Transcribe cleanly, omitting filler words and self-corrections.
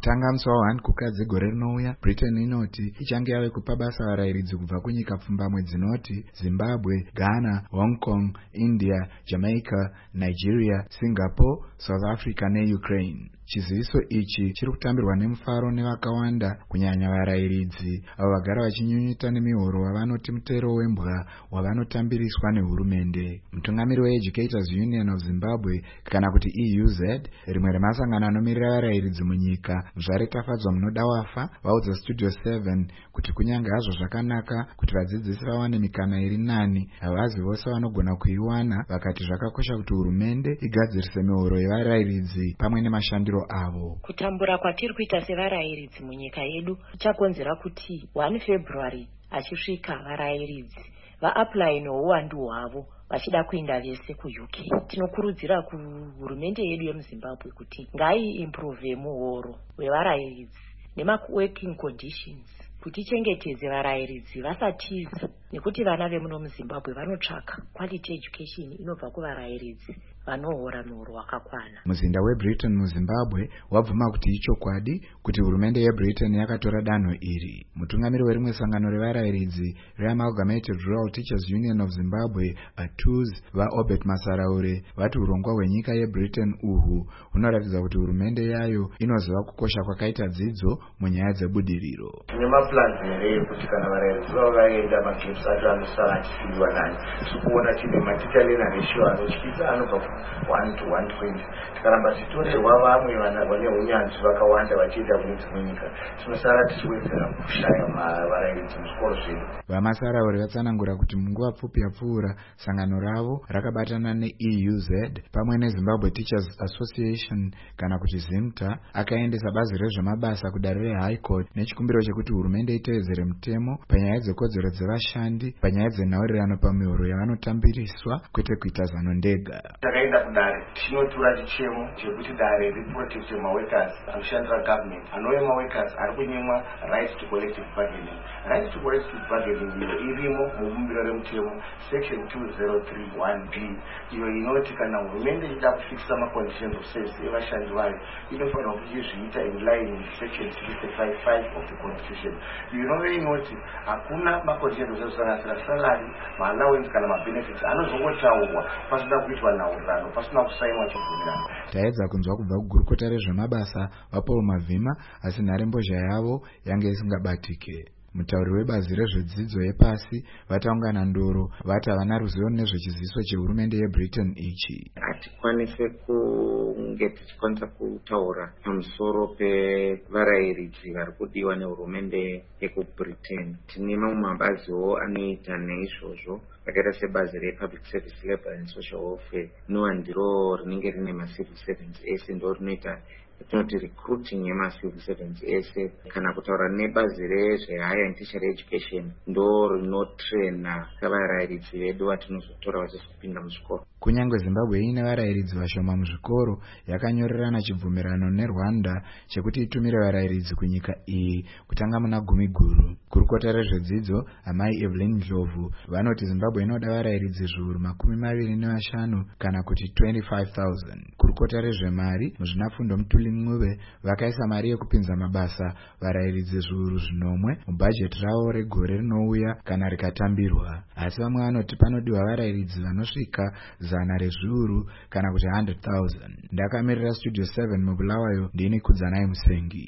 Kutanga musi wa1 kukadzi gore rinouya, Britain inoti ichange yave kupa basa varayiridzi kubva kunyika pfumbamwe dzinoti Zimbabwe, Ghana, Hong Kong, India, Jamaica, Nigeria, Singapore, South Africa neUkraine. Chiziviso ichi chiri kutambirwa nemufaro nevakawanda, kunyanya varayiridzi avo vagara vachinyunyuta nemihoro wavanoti mutero wembwa wavanotambiriswa nehurumende. Mutungamiri weEducators Union of Zimbabwe kana kuti EUZ, rimwe remasangano anomirira varayiridzi munyika, zvaretafadzwa munoda wafa, vaudza Studio 7 kuti kunyange hazvo zvakanaka kuti vadzidzisi vawane mikana iri nani, havazi vose vanogona kuiwana, vakati zvakakosha kuti hurumende igadzirise mihoro yevarayiridzi pamwe nemashandiro avo. Kutambura kwatiri kuita sevarayiridzi munyika yedu chakonzera kuti 1 February achisvika varayiridzi vaapply nouwandu hwavo vachida kuenda vese kuUK. Tinokurudzira kuhurumende yedu yemuZimbabwe kuti ngaiimprove muhoro wevarayiridzi nemaworking conditions, kuti ichengetedze varayiridzi vasatiza, nekuti vana vemuno muZimbabwe vanotsvaka quality education inobva kuvarayiridzi vanohora muhoro wakakwana. Muzinda weBritain muZimbabwe wabvuma kuti ichokwadi kuti hurumende yeBritain yakatora danho iri. Mutungamiri werimwe sangano revarayiridzi reAmalgamated Rural Teachers Union of Zimbabwe, ATUZ, vaObert Masaraure, vati urongwa hwenyika yeBritain uhu hunoratidza kuti hurumende yayo inoziva kukosha kwakaita dzidzo munyaya dzebudiriro. Tine maplans here kuti kana varayiridzi vavo vaenda magaps acho anosara achifiriwa nani. Tikuona tine maticha learner ratio anotyisa anobva 1 to 120. Tikaramba titorerwa vamwe vane unyanzvi vakawanda vachienda kune dzimwe nyika, tinosara tichiwedzera kushaya varayiridzi muzvikoro zvedu. Vamasarauri vatsanangura kuti munguva pfupi yapfuura sangano ravo rakabatana neEUZ pamwe neZimbabwe Teachers Association kana kuti ZIMTA akaendesa bazi rezvemabasa kudare reHigh Court nechikumbiro chekuti hurumende itevedzere mutemo panyaya dzekodzero dzevashandi, panyaya dzenhaurirano pamihoro yavanotambiriswa, kwete kuita zano ndega. Takaenda kudare tinotura chichemo chekuti dare riprotecte maworkers anoshandira government, anove maworkers ari kunyimwa right to collective bargaining. Right to collective bargaining iyo irimo mubumbiro remutemo section 2031B, iyo inoti kana hurumende ichida kufikisa maconditions of service evashandi vayo inofanira kuti izviita in line with section 65 of the constitution. Iyo inove inoti hakuna maconditions of service sanasira salary, maallowance kana mabenefits anozongotaurwa pasina kuitwa nhaurirano, pasina kusainwa chibvumirano. Taedza kunzwa kubva kugurukota rezvemabasa vaPaul Mavhima, asi nharembozha yavo yange isingabatike. Mutauri webazi rezvedzidzo yepasi vataungana ndoro vati havana ruzivo nezvechiziviso chehurumende yeBritain ichi. Hatikwanise kunge tichikwanisa kutaura pamusoro pevarayiridzi vari kudiwa nehurumende yekuBritain. Tine mamwe mabaziwo anoita neizvozvo akaita sebazi rePublic Service Labour and Social Welfare, nowa ndiro rinenge rine macivil servants ese, ndo rinoita tinoti recruiting yemacivil servants ese. Kana kutaura nebazi rezvehigher and tertiary education, ndo rinotrena varayiridzi vedu vatinozotora vachizopinda muzvikoro. Kunyange Zimbabwe ine varayiridzi vashoma muzvikoro, yakanyorerana chibvumirano neRwanda chekuti itumire varayiridzi kunyika iyi kutanga muna gumi guru. Kurukota rezvedzidzo amai Evelyn Ndlovu vanoti Zimbabwe inoda varayiridzi zviuru 25 kana kuti 25,000. Kurukota rezvemari muzvinafundo Mutuli Mncube vakaisa mari yekupinza mabasa varayiridzi zviuru 10 mubhajeti ravo regore rinouya kana rikatambirwa. Asi vamwe vanoti panodiwa varayiridzi vanosvika 100 rezviuru kana kuti 100,000. Ndakamirira Studio 7 muBulawayo, ndini Kudzanai Musengi.